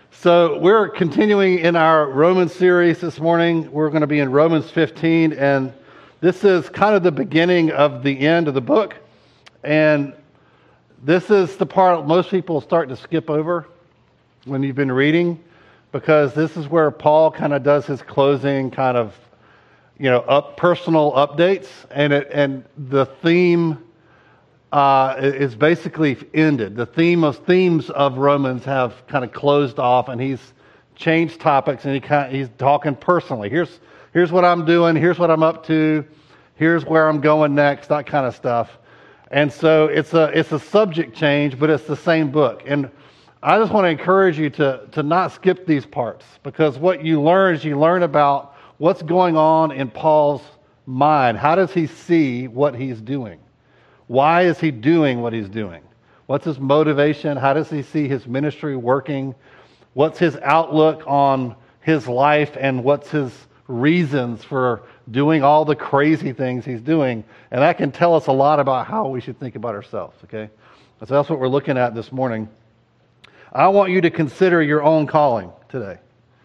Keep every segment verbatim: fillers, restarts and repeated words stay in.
So we're continuing in our Romans series this morning. We're going to be in Romans fifteen, and this is kind of the beginning of the end of the book. And this is the part most people start to skip over when you've been reading, because this is where Paul kind of does his closing kind of, you know, up personal updates, and it and the theme uh, is basically ended. The theme of themes of Romans have kind of closed off, and he's changed topics, and he kind of, he's talking personally. Here's here's what I'm doing. Here's what I'm up to. Here's where I'm going next. That kind of stuff. And so it's a it's a subject change, but it's the same book. And I just want to encourage you to to not skip these parts, because what you learn is you learn about what's going on in Paul's mind. How does he see what he's doing? Why is he doing what he's doing? What's his motivation? How does he see his ministry working? What's his outlook on his life, and what's his reasons for doing all the crazy things he's doing? And that can tell us a lot about how we should think about ourselves, okay? So that's what we're looking at this morning. I want you to consider your own calling today.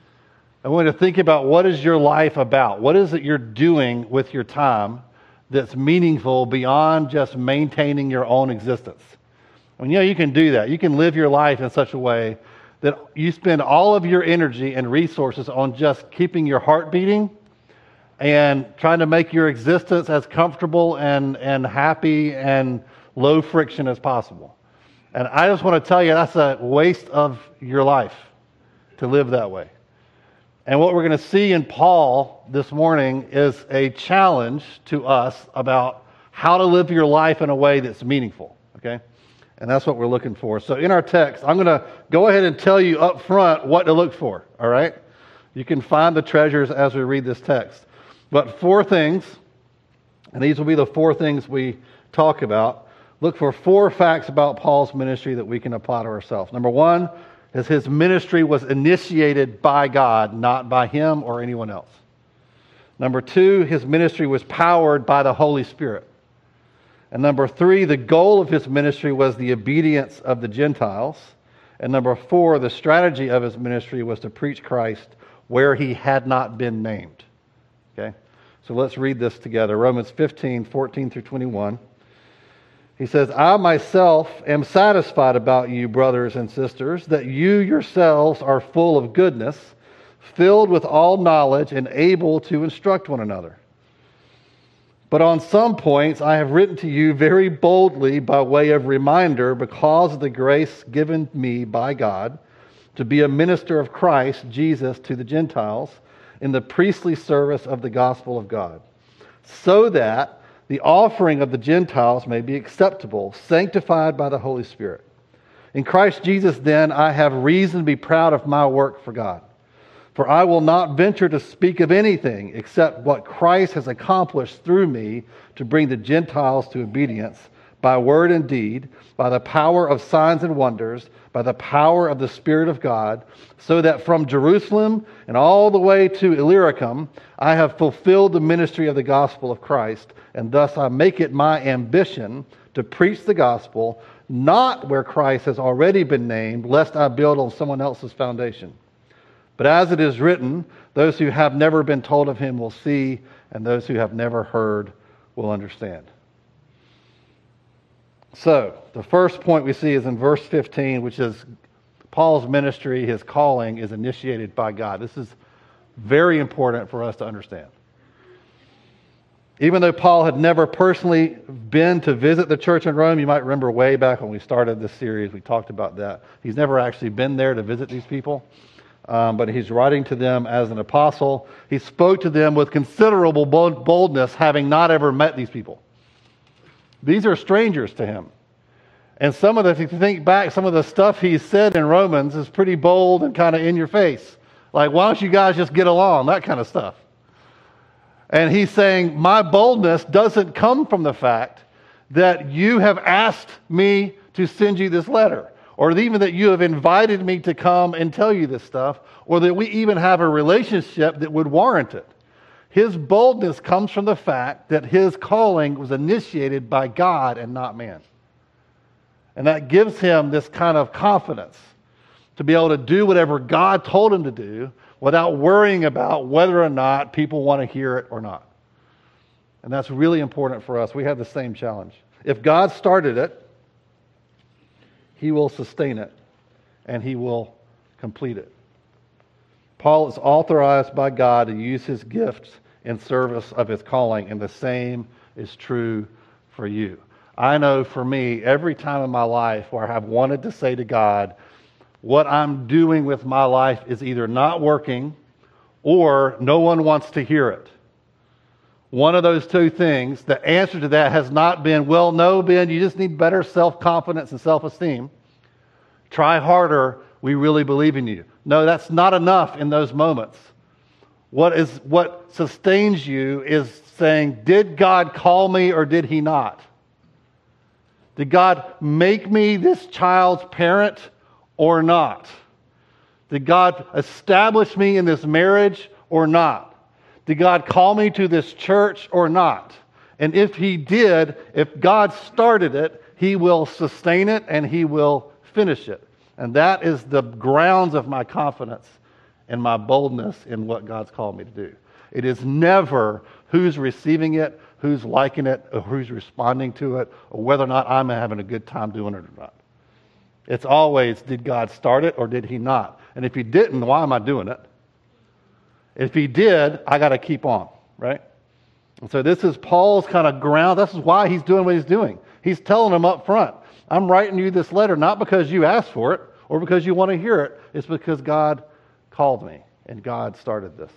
I want you to think about, what is your life about? What is it you're doing with your time that's meaningful beyond just maintaining your own existence? I mean, you know, you can do that. You can live your life in such a way that you spend all of your energy and resources on just keeping your heart beating and trying to make your existence as comfortable and, and happy and low friction as possible. And I just want to tell you, that's a waste of your life to live that way. And what we're going to see in Paul this morning is a challenge to us about how to live your life in a way that's meaningful, okay? And that's what we're looking for. So in our text, I'm going to go ahead and tell you up front what to look for, all right? You can find the treasures as we read this text. But four things, and these will be the four things we talk about. Look for four facts about Paul's ministry that we can apply to ourselves. Number one is his ministry was initiated by God, not by him or anyone else. Number two, his ministry was powered by the Holy Spirit. And number three, the goal of his ministry was the obedience of the Gentiles. And number four, the strategy of his ministry was to preach Christ where he had not been named. Okay? So let's read this together. Romans fifteen, fourteen through twenty-one. He says, I myself am satisfied about you, brothers and sisters, that you yourselves are full of goodness, filled with all knowledge, and able to instruct one another. But on some points I have written to you very boldly by way of reminder, because of the grace given me by God to be a minister of Christ Jesus to the Gentiles in the priestly service of the gospel of God, so that the offering of the Gentiles may be acceptable, sanctified by the Holy Spirit. In Christ Jesus, then, I have reason to be proud of my work for God. For I will not venture to speak of anything except what Christ has accomplished through me to bring the Gentiles to obedience, by word and deed, by the power of signs and wonders, by the power of the Spirit of God, so that from Jerusalem and all the way to Illyricum, I have fulfilled the ministry of the gospel of Christ, and thus I make it my ambition to preach the gospel, not where Christ has already been named, lest I build on someone else's foundation. But as it is written, those who have never been told of him will see, and those who have never heard will understand. So, the first point we see is in verse fifteen, which is Paul's ministry, his calling, is initiated by God. This is very important for us to understand. Even though Paul had never personally been to visit the church in Rome, you might remember way back when we started this series, we talked about that. He's never actually been there to visit these people, um, but he's writing to them as an apostle. He spoke to them with considerable boldness, having not ever met these people. These are strangers to him. And some of the, if you think back, some of the stuff he said in Romans is pretty bold and kind of in your face. Like, why don't you guys just get along? That kind of stuff. And he's saying, my boldness doesn't come from the fact that you have asked me to send you this letter, or even that you have invited me to come and tell you this stuff, or that we even have a relationship that would warrant it. His boldness comes from the fact that his calling was initiated by God and not man. And that gives him this kind of confidence to be able to do whatever God told him to do without worrying about whether or not people want to hear it or not. And that's really important for us. We have the same challenge. If God started it, he will sustain it, and he will complete it. Paul is authorized by God to use his gifts in service of his calling, and the same is true for you. I know for me, every time in my life where I have wanted to say to God, what I'm doing with my life is either not working or no one wants to hear it. One of those two things, the answer to that has not been, well, no, Ben, you just need better self-confidence and self-esteem. Try harder. We really believe in you. No, that's not enough in those moments. What is what sustains you is saying, did God call me or did he not? Did God make me this child's parent or not? Did God establish me in this marriage or not? Did God call me to this church or not? And if he did, if God started it, he will sustain it and he will finish it. And that is the grounds of my confidence and my boldness in what God's called me to do. It is never who's receiving it, who's liking it, or who's responding to it, or whether or not I'm having a good time doing it or not. It's always, did God start it or did he not? And if he didn't, why am I doing it? If he did, I got to keep on, right? And so this is Paul's kind of ground. This is why he's doing what he's doing. He's telling them up front, I'm writing you this letter not because you asked for it or because you want to hear it. It's because God called me and God started this.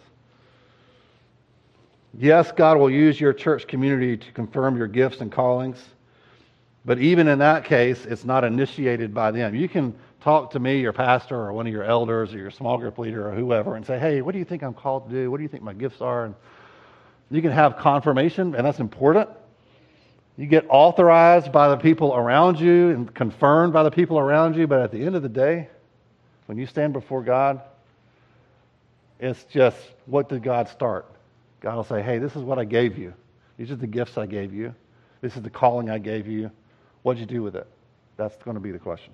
Yes, God will use your church community to confirm your gifts and callings. But even in that case, it's not initiated by them. You can talk to me, your pastor, or one of your elders, or your small group leader, or whoever, and say, hey, what do you think I'm called to do? What do you think my gifts are? And you can have confirmation, and that's important. You get authorized by the people around you and confirmed by the people around you, but at the end of the day, when you stand before God, it's just, what did God start? God will say, hey, this is what I gave you. These are the gifts I gave you. This is the calling I gave you. What'd you do with it? That's going to be the question.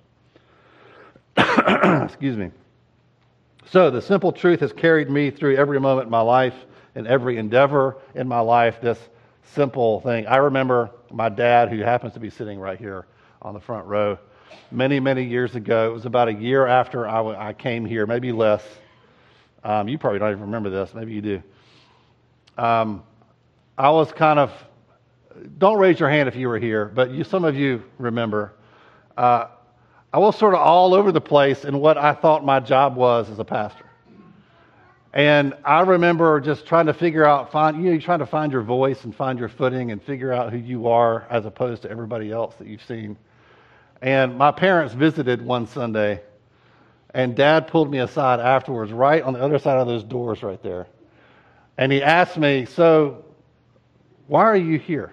Excuse me. So the simple truth has carried me through every moment in my life and every endeavor in my life, this simple thing. I remember my dad, who happens to be sitting right here on the front row, many, many years ago. It was about a year after I, w- I came here, maybe less. Um, you probably don't even remember this. Maybe you do. Um, I was kind of, don't raise your hand if you were here, but you, some of you remember. Uh, I was sort of all over the place in what I thought my job was as a pastor. And I remember just trying to figure out, find, you know, you're trying to find your voice and find your footing and figure out who you are as opposed to everybody else that you've seen. And my parents visited one Sunday, and Dad pulled me aside afterwards, right on the other side of those doors right there. And he asked me, so why are you here?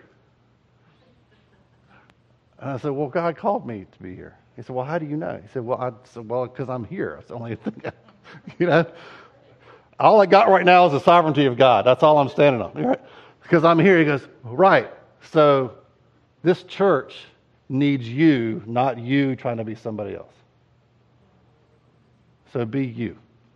And I said, well, God called me to be here. He said, well, how do you know? He said, well, I said, well, because I'm here. That's the only thing, you know. All I got right now is the sovereignty of God. That's all I'm standing on. Right? Because I'm here. He goes, right. So this church needs you, not you trying to be somebody else. So be you.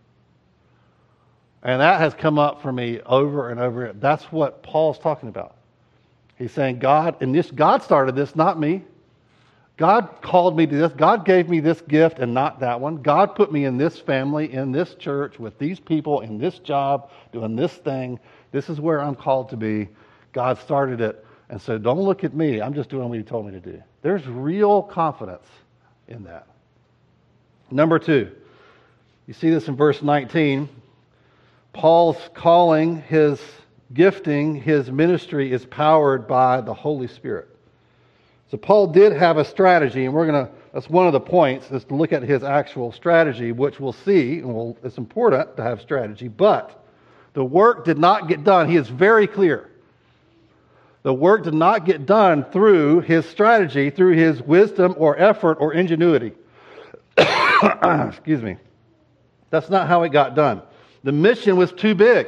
And that has come up for me over and over. That's what Paul's talking about. He's saying, God, and this God started this, not me. God called me to this. God gave me this gift and not that one. God put me in this family, in this church, with these people, in this job, doing this thing. This is where I'm called to be. God started it. And so don't look at me. I'm just doing what he told me to do. There's real confidence in that. Number two, you see this in verse nineteen. Paul's calling, his gifting, his ministry is powered by the Holy Spirit. So Paul did have a strategy, and we're going to, that's one of the points, is to look at his actual strategy, which we'll see, and we'll, it's important to have strategy, but the work did not get done. He is very clear. The work did not get done through his strategy, through his wisdom or effort or ingenuity. Excuse me. That's not how it got done. The mission was too big.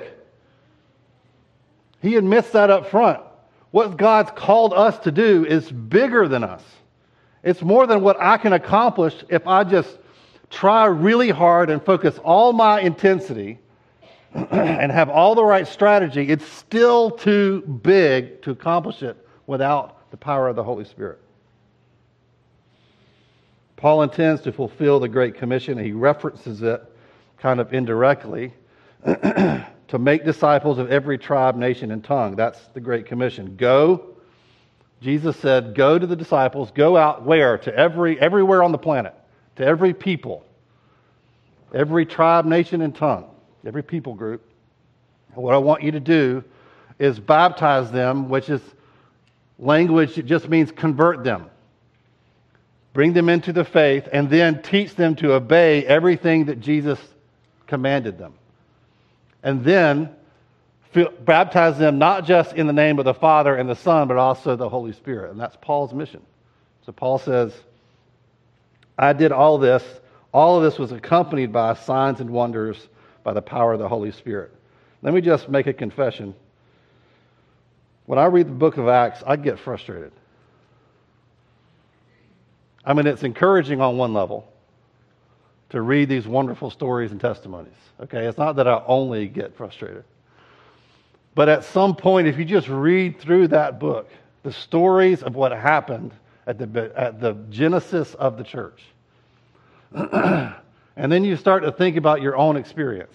He admits that up front. What God's called us to do is bigger than us. It's more than what I can accomplish if I just try really hard and focus all my intensity and have all the right strategy, it's still too big to accomplish it without the power of the Holy Spirit. Paul intends to fulfill the Great Commission, and he references it kind of indirectly to make disciples of every tribe, nation, and tongue. That's the Great Commission. Go, Jesus said, go to the disciples, go out where? To every everywhere on the planet, to every people, every tribe, nation, and tongue, every people group. And what I want you to do is baptize them, which is language that just means convert them. Bring them into the faith, and then teach them to obey everything that Jesus commanded them. And then feel, baptize them not just in the name of the Father and the Son, but also the Holy Spirit. And that's Paul's mission. So Paul says, I did all this. All of this was accompanied by signs and wonders by the power of the Holy Spirit. Let me just make a confession. When I read the book of Acts, I get frustrated. I mean, it's encouraging on one level to read these wonderful stories and testimonies. Okay, it's not that I only get frustrated. But at some point, if you just read through that book, the stories of what happened at the, at the genesis of the church, and then you start to think about your own experience,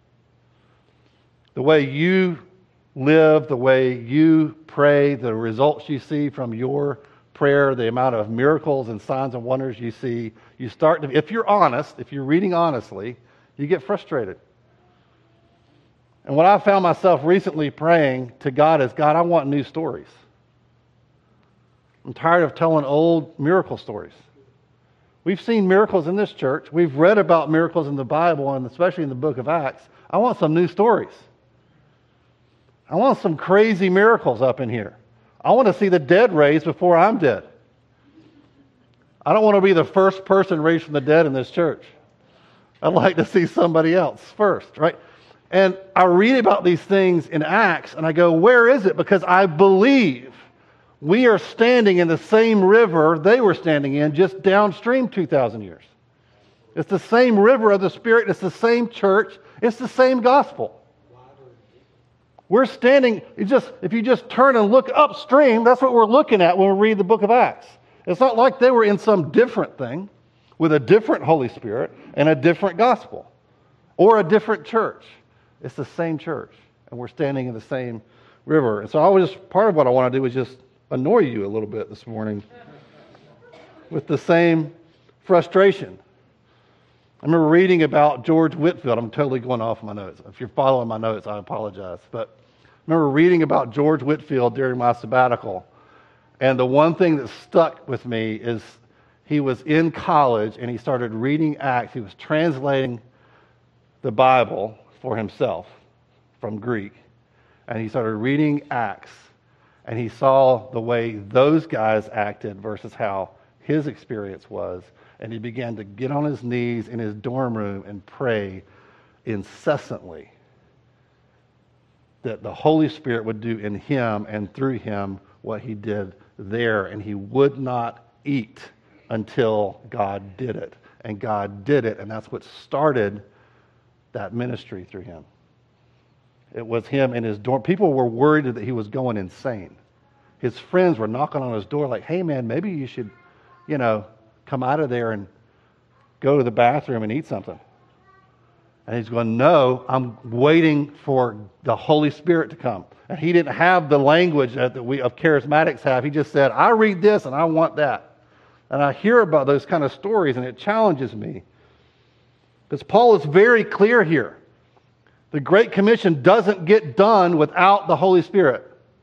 the way you live, the way you pray, the results you see from your prayer, the amount of miracles and signs and wonders you see, you start to, if you're honest, if you're reading honestly, you get frustrated. And what I found myself recently praying to God is, God, I want new stories. I'm tired of telling old miracle stories. We've seen miracles in this church. We've read about miracles in the Bible, and especially in the book of Acts. I want some new stories. I want some crazy miracles up in here. I want to see the dead raised before I'm dead. I don't want to be the first person raised from the dead in this church. I'd like to see somebody else first, right? And I read about these things in Acts, and I go, where is it? Because I believe we are standing in the same river they were standing in just downstream two thousand years. It's the same river of the Spirit. It's the same church. It's the same gospel. We're standing, it just if you just turn and look upstream, that's what we're looking at when we read the book of Acts. It's not like they were in some different thing with a different Holy Spirit and a different gospel or a different church. It's the same church, and we're standing in the same river. And so I was just, part of what I want to do is just annoy you a little bit this morning with the same frustration. I remember reading about George Whitefield. I'm totally going off my notes. If you're following my notes, I apologize. But I remember reading about George Whitefield during my sabbatical. And the one thing that stuck with me is he was in college and he started reading Acts. He was translating the Bible for himself from Greek. And he started reading Acts. And he saw the way those guys acted versus how his experience was. And he began to get on his knees in his dorm room and pray incessantly that the Holy Spirit would do in him and through him what he did there. And he would not eat until God did it. And God did it, and that's what started that ministry through him. It was him in his dorm. People were worried that he was going insane. His friends were knocking on his door like, hey man, maybe you should, you know, come out of there and go to the bathroom and eat something. And he's going, no, I'm waiting for the Holy Spirit to come. And he didn't have the language that we of charismatics have. He just said, I read this and I want that. And I hear about those kind of stories and it challenges me. Because Paul is very clear here. The Great Commission doesn't get done without the Holy Spirit.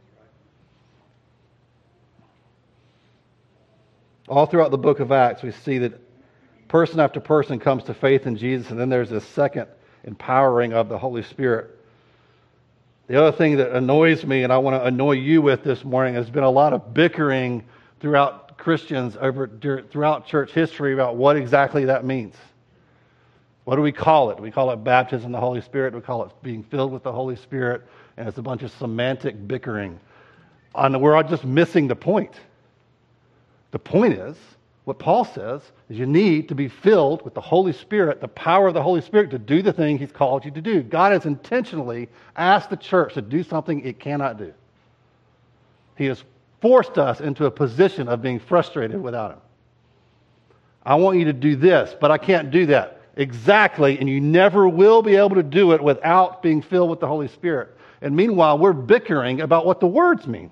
All throughout the book of Acts, we see that person after person comes to faith in Jesus, and then there's this second empowering of the Holy Spirit. The other thing that annoys me, and I want to annoy you with this morning, has been a lot of bickering throughout Christians over throughout church history about what exactly that means. What do we call it? Do we call it baptism in the Holy Spirit? Do we call it being filled with the Holy Spirit? And it's a bunch of semantic bickering. And we're all just missing the point. The point is, What Paul says is you need to be filled with the Holy Spirit, the power of the Holy Spirit to do the thing he's called you to do. God has intentionally asked the church to do something it cannot do. He has forced us into a position of being frustrated without him. I want you to do this, but I can't do that. Exactly, and you never will be able to do it without being filled with the Holy Spirit. And meanwhile, we're bickering about what the words mean.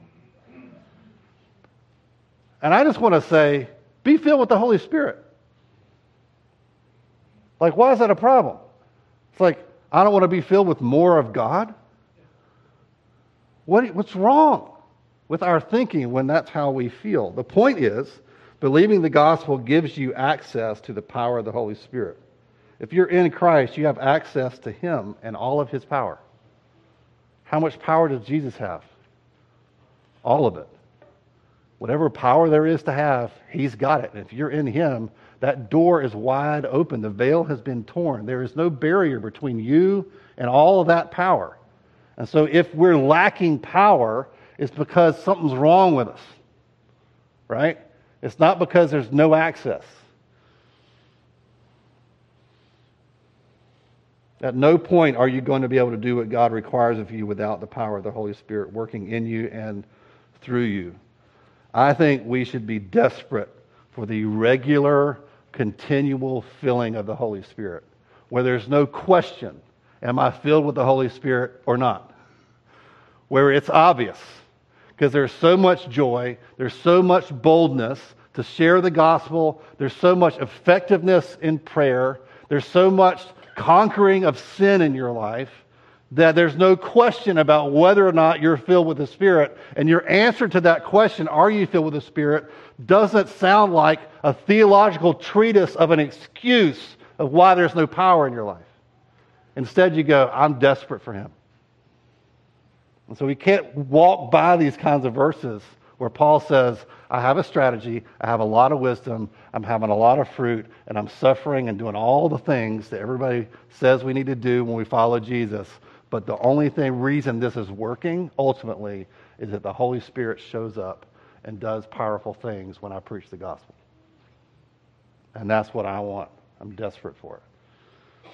And I just want to say, be filled with the Holy Spirit. Like, why is that a problem? It's like, I don't want to be filled with more of God. What, what's wrong with our thinking when that's how we feel? The point is, believing the gospel gives you access to the power of the Holy Spirit. If you're in Christ, you have access to him and all of his power. How much power does Jesus have? All of it. Whatever power there is to have, he's got it. And if you're in him, that door is wide open. The veil has been torn. There is no barrier between you and all of that power. And so if we're lacking power, it's because something's wrong with us. Right? It's not because there's no access. At no point are you going to be able to do what God requires of you without the power of the Holy Spirit working in you and through you. I think we should be desperate for the regular, continual filling of the Holy Spirit, where there's no question, am I filled with the Holy Spirit or not? Where it's obvious, because there's so much joy, there's so much boldness to share the gospel, there's so much effectiveness in prayer, there's so much conquering of sin in your life, that there's no question about whether or not you're filled with the Spirit. And your answer to that question, are you filled with the Spirit, doesn't sound like a theological treatise of an excuse of why there's no power in your life. Instead, you go, I'm desperate for him. And so we can't walk by these kinds of verses where Paul says, I have a strategy, I have a lot of wisdom, I'm having a lot of fruit, and I'm suffering and doing all the things that everybody says we need to do when we follow Jesus. But the only thing, reason this is working, ultimately, is that the Holy Spirit shows up and does powerful things when I preach the gospel. And that's what I want. I'm desperate for it.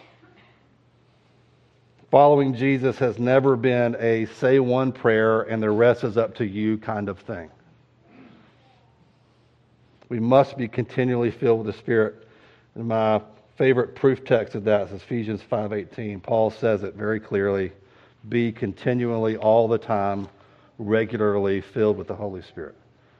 Following Jesus has never been a say one prayer and the rest is up to you kind of thing. We must be continually filled with the Spirit. And my favorite proof text of that is Ephesians five eighteen. Paul says it very clearly. Be continually, all the time, regularly filled with the Holy Spirit.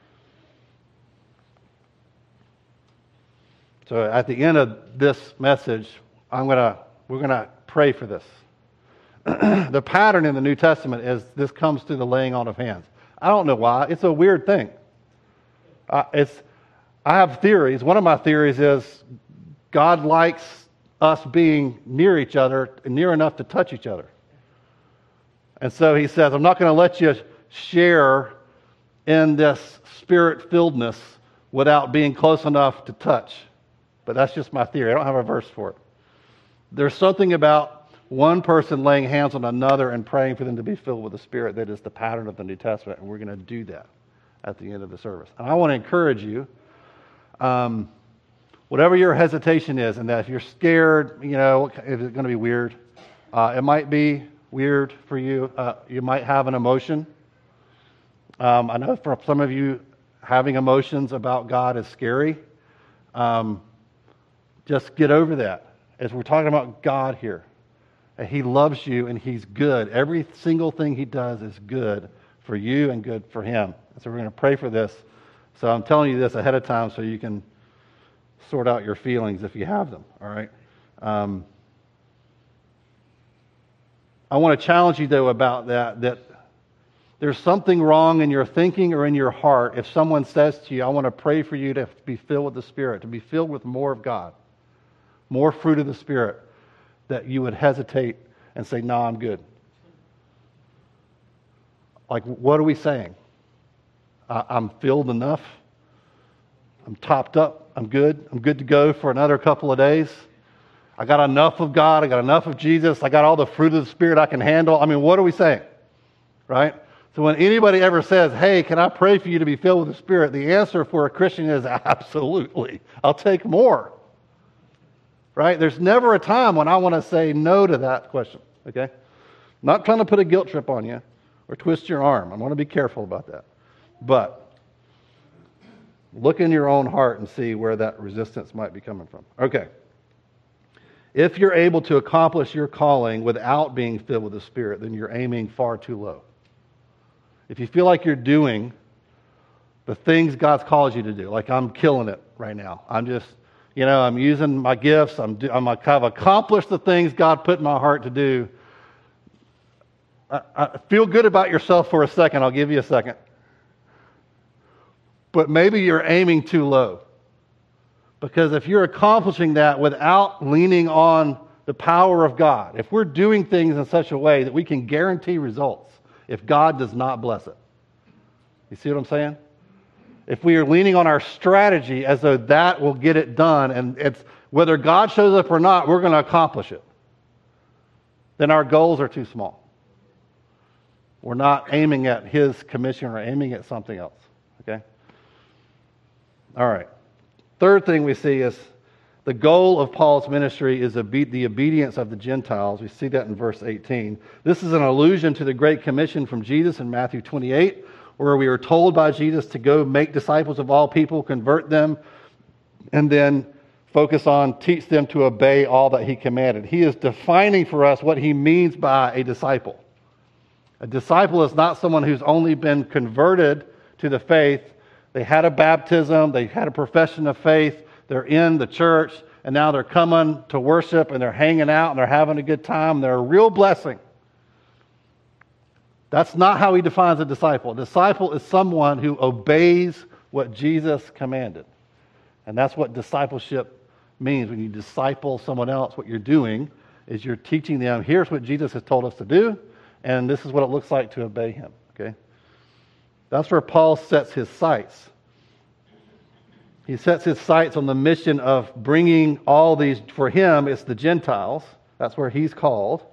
So at the end of this message, I'm gonna we're gonna pray for this. The pattern in the New Testament is this comes through the laying on of hands. I don't know why. It's a weird thing. Uh, it's I have theories. One of my theories is God likes us being near each other, near enough to touch each other. And so he says, I'm not going to let you share in this spirit-filledness without being close enough to touch. But that's just my theory. I don't have a verse for it. There's something about one person laying hands on another and praying for them to be filled with the Spirit that is the pattern of the New Testament, and we're going to do that at the end of the service. And I want to encourage you, um, whatever your hesitation is, and that if you're scared, you know, is it going to be weird? Uh, it might be weird for you. Uh, you might have an emotion. Um, I know for some of you, having emotions about God is scary. Um, just get over that. As we're talking about God here, and he loves you and he's good. Every single thing he does is good for you and good for him. So we're going to pray for this. So I'm telling you this ahead of time so you can sort out your feelings if you have them, all right? Um, I want to challenge you, though, about that, that there's something wrong in your thinking or in your heart if someone says to you, I want to pray for you to be filled with the Spirit, to be filled with more of God, more fruit of the Spirit, that you would hesitate and say, no, I'm good. Like, what are we saying? I, I'm filled enough. I'm topped up. I'm good. I'm good to go for another couple of days. I got enough of God. I got enough of Jesus. I got all the fruit of the Spirit I can handle. I mean, what are we saying? Right? So when anybody ever says, hey, can I pray for you to be filled with the Spirit? The answer for a Christian is absolutely. I'll take more. Right? There's never a time when I want to say no to that question. Okay? Not trying to put a guilt trip on you or twist your arm. I want to be careful about that. But look in your own heart and see where that resistance might be coming from. Okay. If you're able to accomplish your calling without being filled with the Spirit, then you're aiming far too low. If you feel like you're doing the things God's called you to do, like I'm killing it right now. I'm just, you know, I'm using my gifts. I'm, do, I'm kind of accomplished the things God put in my heart to do. I, I feel good about yourself for a second. I'll give you a second. But maybe you're aiming too low. Because if you're accomplishing that without leaning on the power of God, if we're doing things in such a way that we can guarantee results, if God does not bless it. You see what I'm saying? If we are leaning on our strategy as though that will get it done, and it's whether God shows up or not, we're going to accomplish it, then our goals are too small. We're not aiming at His commission or aiming at something else. Okay? All right. Third thing we see is the goal of Paul's ministry is the obedience of the Gentiles. We see that in verse eighteen. This is an allusion to the Great Commission from Jesus in Matthew twenty-eight, where we are told by Jesus to go make disciples of all people, convert them, and then focus on teach them to obey all that He commanded. He is defining for us what He means by a disciple. A disciple is not someone who's only been converted to the faith. They had a baptism, they had a profession of faith, they're in the church, and now they're coming to worship, and they're hanging out, and they're having a good time. They're a real blessing. That's not how he defines a disciple. A disciple is someone who obeys what Jesus commanded. And that's what discipleship means. When you disciple someone else, what you're doing is you're teaching them, here's what Jesus has told us to do, and this is what it looks like to obey Him. Okay? That's where Paul sets his sights. He sets his sights on the mission of bringing all these, for him, it's the Gentiles, that's where he's called,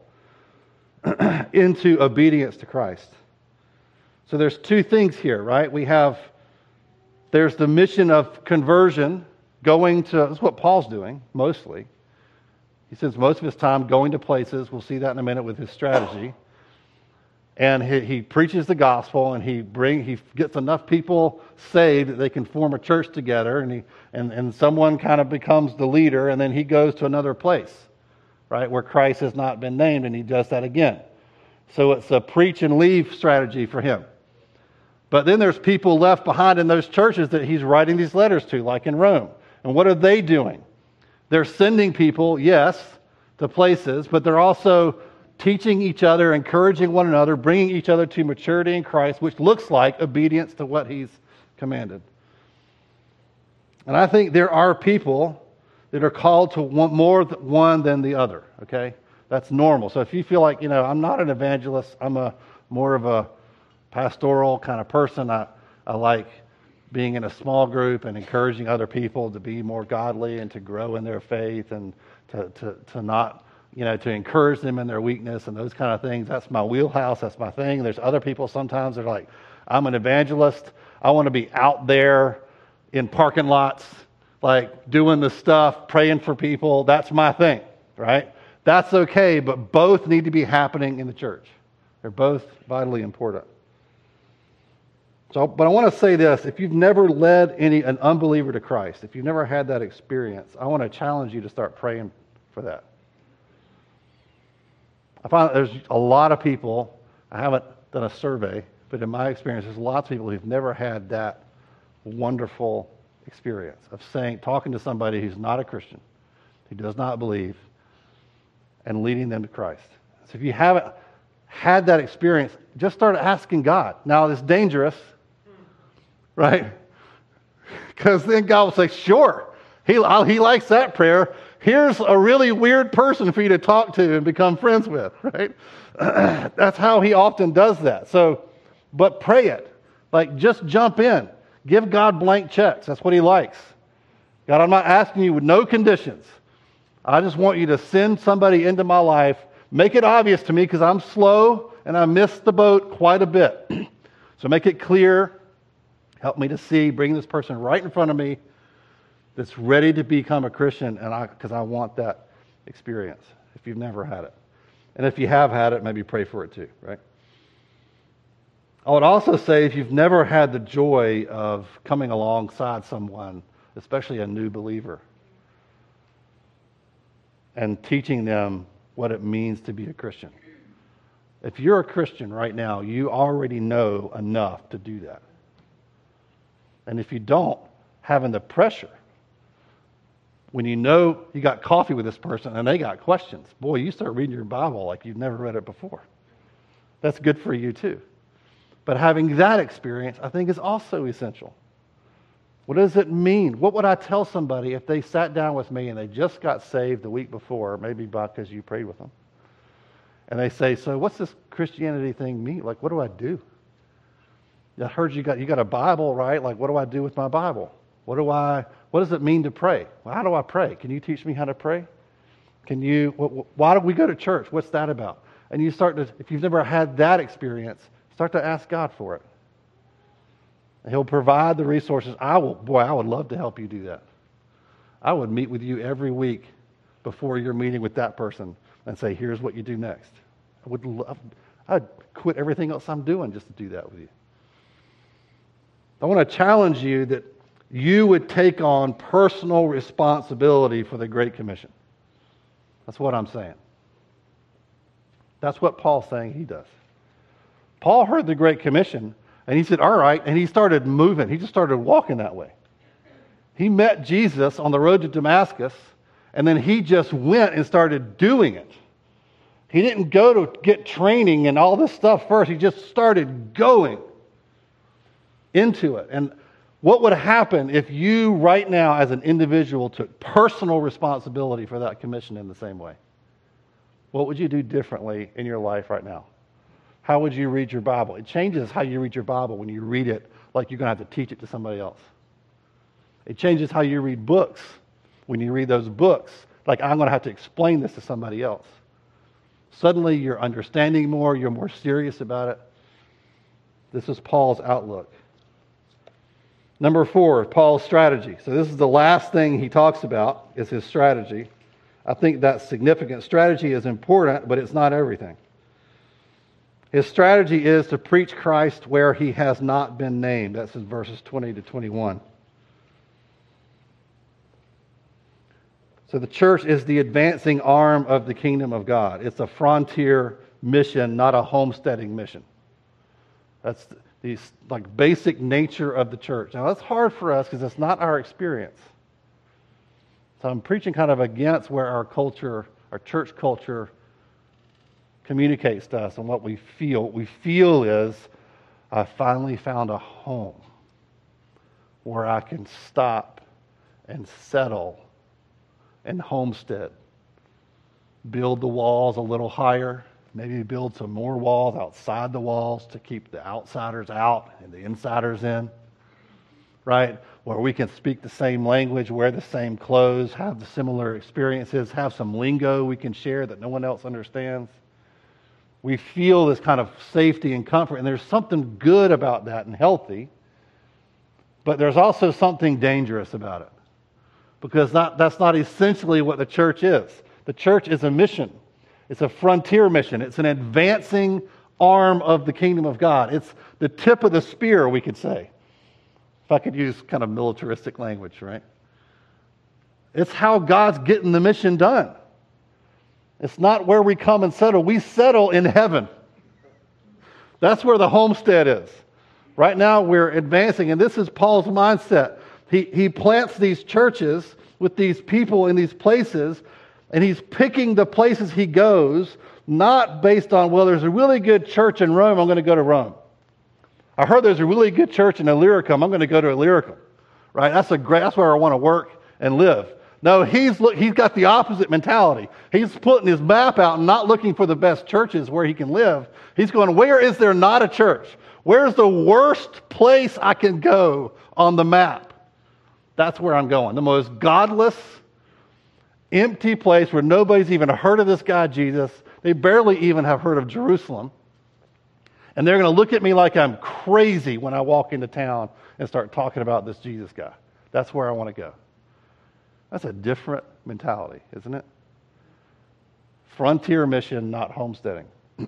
into obedience to Christ. So there's two things here, right? We have, there's the mission of conversion, going to, that's what Paul's doing, mostly. He spends most of his time going to places. We'll see that in a minute with his strategy. And he, he preaches the gospel, and he bring he gets enough people saved that they can form a church together, and he and, and someone kind of becomes the leader, and then he goes to another place, right, where Christ has not been named, and he does that again. So it's a preach and leave strategy for him. But then there's people left behind in those churches that he's writing these letters to, like in Rome. And what are they doing? They're sending people, yes, to places, but they're also teaching each other, encouraging one another, bringing each other to maturity in Christ, which looks like obedience to what He's commanded. And I think there are people that are called to want more one than the other, okay? That's normal. So if you feel like, you know, I'm not an evangelist, I'm a more of a pastoral kind of person, I, I like being in a small group and encouraging other people to be more godly and to grow in their faith and to, to, to not... you know, to encourage them in their weakness and those kind of things. That's my wheelhouse. That's my thing. There's other people sometimes that are like, I'm an evangelist. I want to be out there in parking lots, like doing the stuff, praying for people. That's my thing, right? That's okay, but both need to be happening in the church. They're both vitally important. So, but I want to say this. If you've never led any an unbeliever to Christ, if you've never had that experience, I want to challenge you to start praying for that. I find that there's a lot of people, I haven't done a survey, but in my experience, there's lots of people who've never had that wonderful experience of saying, talking to somebody who's not a Christian, who does not believe, and leading them to Christ. So if you haven't had that experience, just start asking God. Now, it's dangerous, right? Because then God will say, sure, he, he likes that prayer. Here's a really weird person for you to talk to and become friends with, right? That's how He often does that. So, but pray it. Like, just jump in. Give God blank checks. That's what He likes. God, I'm not asking you with no conditions. I just want you to send somebody into my life. Make it obvious to me because I'm slow and I missed the boat quite a bit. So make it clear. Help me to see. Bring this person right in front of me that's ready to become a Christian, and I because I want that experience if you've never had it. And if you have had it, maybe pray for it too, right? I would also say if you've never had the joy of coming alongside someone, especially a new believer, and teaching them what it means to be a Christian. If you're a Christian right now, you already know enough to do that. And if you don't, having the pressure, when you know you got coffee with this person and they got questions, boy, you start reading your Bible like you've never read it before. That's good for you too. But having that experience, I think, is also essential. What does it mean? What would I tell somebody if they sat down with me and they just got saved the week before, maybe because you prayed with them, and they say, so what's this Christianity thing mean? Like, what do I do? I heard you got you got a Bible, right? Like, what do I do with my Bible? What do I? What does it mean to pray? Well, how do I pray? Can you teach me how to pray? Can you? Why do we go to church? What's that about? And you start to, if you've never had that experience, start to ask God for it. And He'll provide the resources. I will. Boy, I would love to help you do that. I would meet with you every week before your meeting with that person and say, "Here's what you do next." I would love. I'd quit everything else I'm doing just to do that with you. I want to challenge you that you would take on personal responsibility for the Great Commission. That's what I'm saying. That's what Paul's saying he does. Paul heard the Great Commission, and he said, all right, and he started moving. He just started walking that way. He met Jesus on the road to Damascus, and then he just went and started doing it. He didn't go to get training and all this stuff first. He just started going into it. And what would happen if you right now as an individual took personal responsibility for that commission in the same way? What would you do differently in your life right now? How would you read your Bible? It changes how you read your Bible when you read it like you're going to have to teach it to somebody else. It changes how you read books when you read those books like I'm going to have to explain this to somebody else. Suddenly you're understanding more, you're more serious about it. This is Paul's outlook. Number four, Paul's strategy. So this is the last thing he talks about, is his strategy. I think that's significant. Strategy is important, but it's not everything. His strategy is to preach Christ where he has not been named. That's in verses twenty to twenty-one. So the church is the advancing arm of the kingdom of God. It's a frontier mission, not a homesteading mission. That's the like basic nature of the church. Now that's hard for us because it's not our experience. So I'm preaching kind of against where our culture, our church culture, communicates to us and what we feel. What we feel is, I finally found a home where I can stop and settle and homestead. Build the walls a little higher. Maybe build some more walls outside the walls to keep the outsiders out and the insiders in. Right? Where we can speak the same language, wear the same clothes, have the similar experiences, have some lingo we can share that no one else understands. We feel this kind of safety and comfort, and there's something good about that and healthy, but there's also something dangerous about it. Because not, that's not essentially what the church is. The church is a mission. It's a frontier mission. It's an advancing arm of the kingdom of God. It's the tip of the spear, we could say. If I could use kind of militaristic language, right? It's how God's getting the mission done. It's not where we come and settle. We settle in heaven. That's where the homestead is. Right now we're advancing, and this is Paul's mindset. He, he plants these churches with these people in these places, and he's picking the places he goes, not based on, well, there's a really good church in Rome, I'm going to go to Rome. I heard there's a really good church in Illyricum, I'm going to go to Illyricum. Right? That's a great, that's where I want to work and live. No, he's look, he's got the opposite mentality. He's putting his map out and not looking for the best churches where he can live. He's going, where is there not a church? Where's the worst place I can go on the map? That's where I'm going. The most godless, empty place where nobody's even heard of this guy Jesus. They barely even have heard of Jerusalem. And they're going to look at me like I'm crazy when I walk into town and start talking about this Jesus guy. That's where I want to go. That's a different mentality, isn't it? Frontier mission, not homesteading.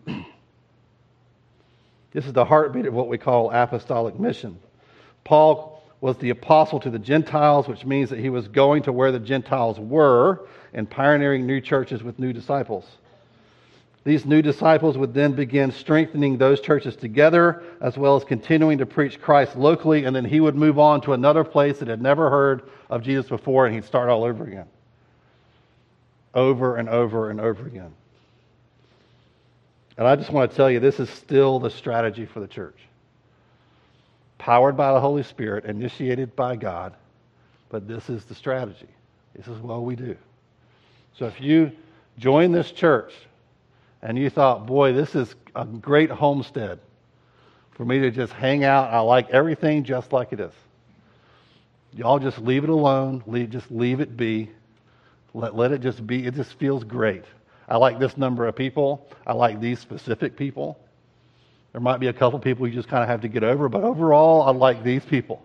This is the heartbeat of what we call apostolic mission. Paul was the apostle to the Gentiles, which means that he was going to where the Gentiles were and pioneering new churches with new disciples. These new disciples would then begin strengthening those churches together, as well as continuing to preach Christ locally, and then he would move on to another place that had never heard of Jesus before, and he'd start all over again. Over and over and over again. And I just want to tell you, this is still the strategy for the church. Powered by the Holy Spirit, initiated by God, but this is the strategy. This is what we do. So if you join this church and you thought, boy, this is a great homestead for me to just hang out, I like everything just like it is. Y'all just leave it alone, leave, just leave it be. Let, let it just be. It just feels great. I like this number of people. I like these specific people. There might be a couple people you just kind of have to get over, but overall, I like these people.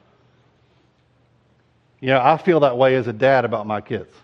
You know, I feel that way as a dad about my kids.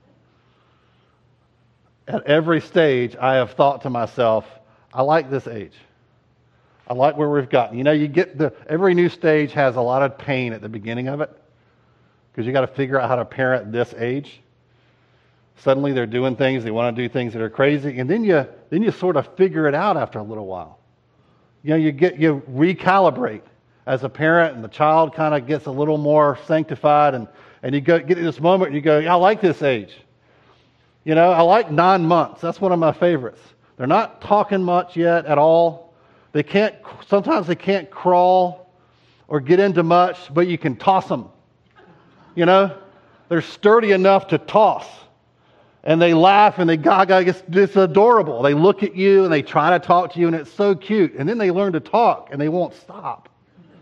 At every stage, I have thought to myself, I like this age. I like where we've gotten. You know, you get the every new stage has a lot of pain at the beginning of it because you got to figure out how to parent this age. Suddenly they're doing things, they want to do things that are crazy, and then you then you sort of figure it out after a little while. You know, you get you recalibrate as a parent, and the child kind of gets a little more sanctified, and, and you go get to this moment and you go, I like this age. You know, I like nine months. That's one of my favorites. They're not talking much yet at all. They can't, sometimes they can't crawl or get into much, but you can toss them. You know, they're sturdy enough to toss. And they laugh and they gaga. It's, it's adorable. They look at you and they try to talk to you and it's so cute. And then they learn to talk and they won't stop.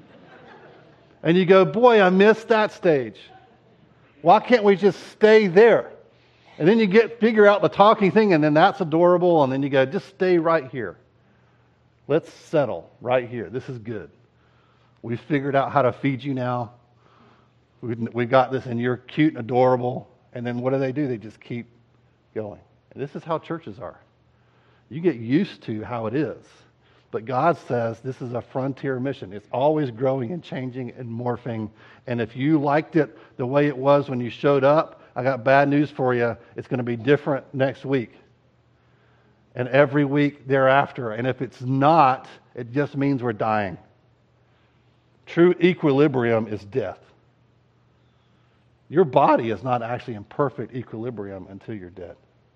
And you go, boy, I missed that stage. Why can't we just stay there? And then you get figure out the talking thing and then that's adorable. And then you go, just stay right here. Let's settle right here. This is good. We've figured out how to feed you now. We've, we've got this and you're cute and adorable. And then what do they do? They just keep going. And this is how churches are. You get used to how it is. But God says this is a frontier mission. It's always growing and changing and morphing. And if you liked it the way it was when you showed up, I got bad news for you. It's going to be different next week. And every week thereafter. And if it's not, it just means we're dying. True equilibrium is death. Your body is not actually in perfect equilibrium until you're dead.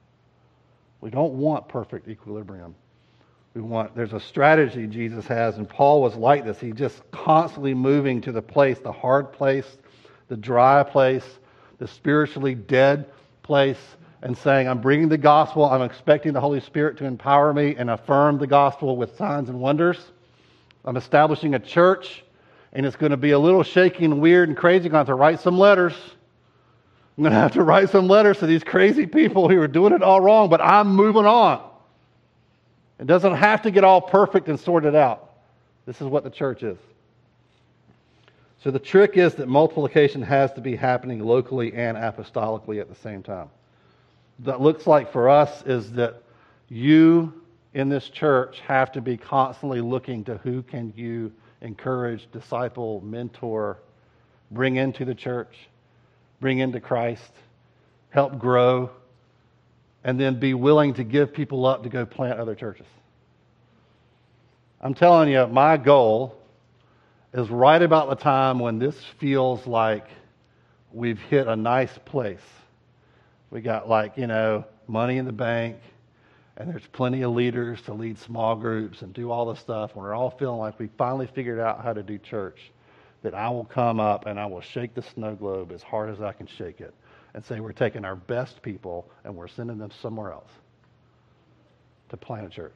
We don't want perfect equilibrium. We want, there's a strategy Jesus has, and Paul was like this. He just constantly moving to the place, the hard place, the dry place, the spiritually dead place, and saying, I'm bringing the gospel. I'm expecting the Holy Spirit to empower me and affirm the gospel with signs and wonders. I'm establishing a church, and it's going to be a little shaky and weird and crazy. I'm going to have to write some letters. I'm going to have to write some letters to these crazy people who are doing it all wrong, but I'm moving on. It doesn't have to get all perfect and sorted out. This is what the church is. So the trick is that multiplication has to be happening locally and apostolically at the same time. That looks like for us is that you in this church have to be constantly looking to who can you encourage, disciple, mentor, bring into the church, bring into Christ, help grow, and then be willing to give people up to go plant other churches. I'm telling you, my goal is right about the time when this feels like we've hit a nice place. We got like, you know, money in the bank, and there's plenty of leaders to lead small groups and do all this stuff. When we're all feeling like we finally figured out how to do church, that I will come up and I will shake the snow globe as hard as I can shake it and say we're taking our best people and we're sending them somewhere else to plant a church.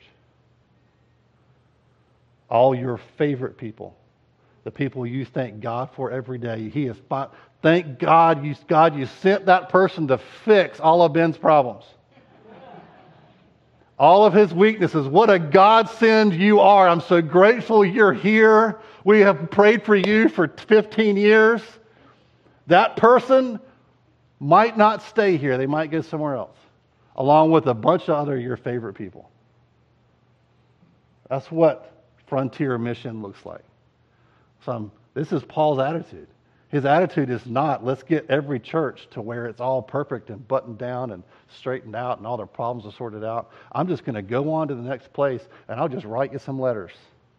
All your favorite people, the people you thank God for every day. He is fine. Thank God you, God, you sent that person to fix all of Ben's problems. all of his weaknesses. What a godsend you are. I'm so grateful you're here. We have prayed for you for fifteen years. That person might not stay here. They might go somewhere else, along with a bunch of other your favorite people. That's what frontier mission looks like. So this is Paul's attitude. His attitude is not, let's get every church to where it's all perfect and buttoned down and straightened out and all their problems are sorted out. I'm just going to go on to the next place and I'll just write you some letters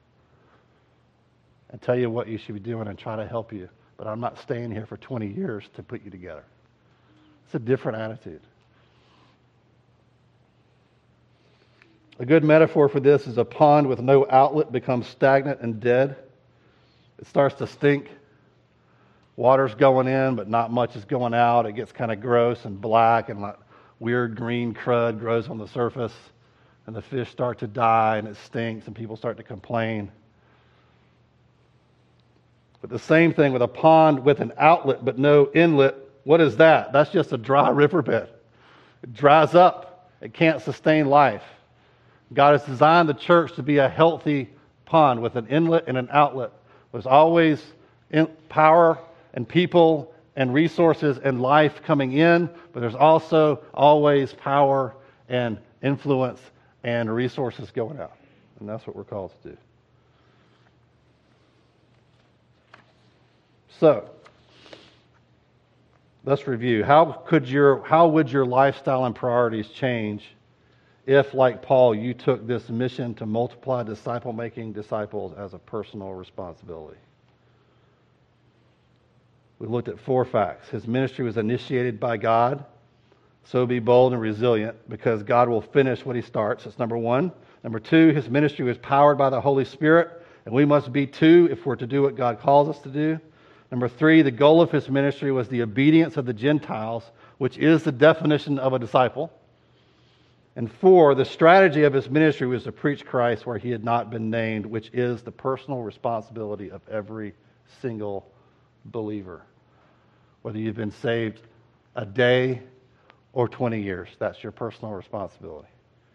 and tell you what you should be doing and try to help you. But I'm not staying here for twenty years to put you together. It's a different attitude. A good metaphor for this is a pond with no outlet becomes stagnant and dead. It starts to stink. Water's going in, but not much is going out. It gets kind of gross and black, and like weird green crud grows on the surface, and the fish start to die, and it stinks, and people start to complain. But the same thing with a pond with an outlet but no inlet. What is that? That's just a dry riverbed. It dries up. It can't sustain life. God has designed the church to be a healthy pond with an inlet and an outlet. There's always power and people and resources and life coming in, but there's also always power and influence and resources going out. And that's what we're called to do. So, let's review. How could your how would your lifestyle and priorities change if, like Paul, you took this mission to multiply disciple-making disciples as a personal responsibility? We looked at four facts. His ministry was initiated by God, so be bold and resilient because God will finish what he starts. That's number one. Number two, his ministry was powered by the Holy Spirit, and we must be too if we're to do what God calls us to do. Number three, the goal of his ministry was the obedience of the Gentiles, which is the definition of a disciple. And four, the strategy of his ministry was to preach Christ where he had not been named, which is the personal responsibility of every single believer. Whether you've been saved a day or twenty years, that's your personal responsibility.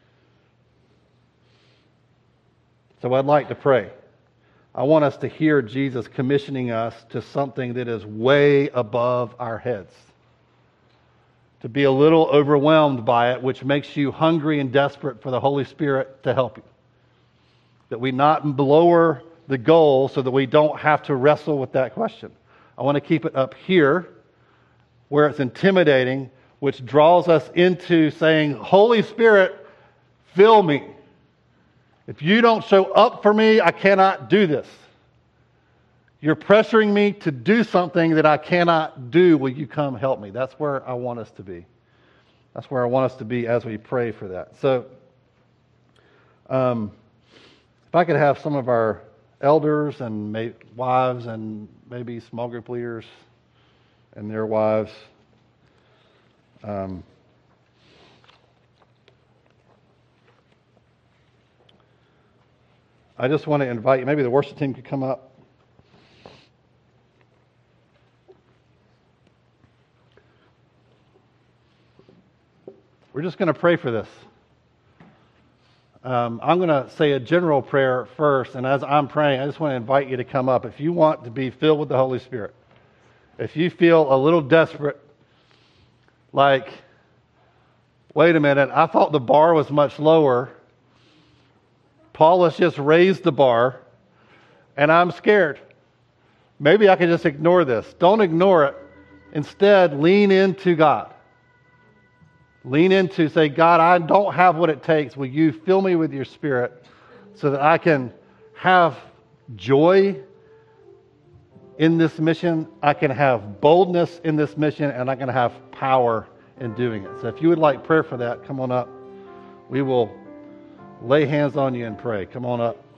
So I'd like to pray. I want us to hear Jesus commissioning us to something that is way above our heads. To be a little overwhelmed by it, which makes you hungry and desperate for the Holy Spirit to help you. That we not lower the goal so that we don't have to wrestle with that question. I want to keep it up here where it's intimidating, which draws us into saying, Holy Spirit, fill me. If you don't show up for me, I cannot do this. You're pressuring me to do something that I cannot do. Will you come help me? That's where I want us to be. That's where I want us to be as we pray for that. So, um, if I could have some of our elders and may, wives and maybe small group leaders and their wives. Um, I just want to invite you, maybe the worship team could come up. We're just going to pray for this. Um, I'm going to say a general prayer first, and as I'm praying, I just want to invite you to come up. If you want to be filled with the Holy Spirit, if you feel a little desperate, like, wait a minute, I thought the bar was much lower. Paul has just raised the bar, and I'm scared. Maybe I can just ignore this. Don't ignore it. Instead, lean into God. Lean into, say, God, I don't have what it takes. Will you fill me with your Spirit so that I can have joy in this mission, I can have boldness in this mission, and I can have power in doing it. So if you would like prayer for that, come on up. We will lay hands on you and pray. Come on up.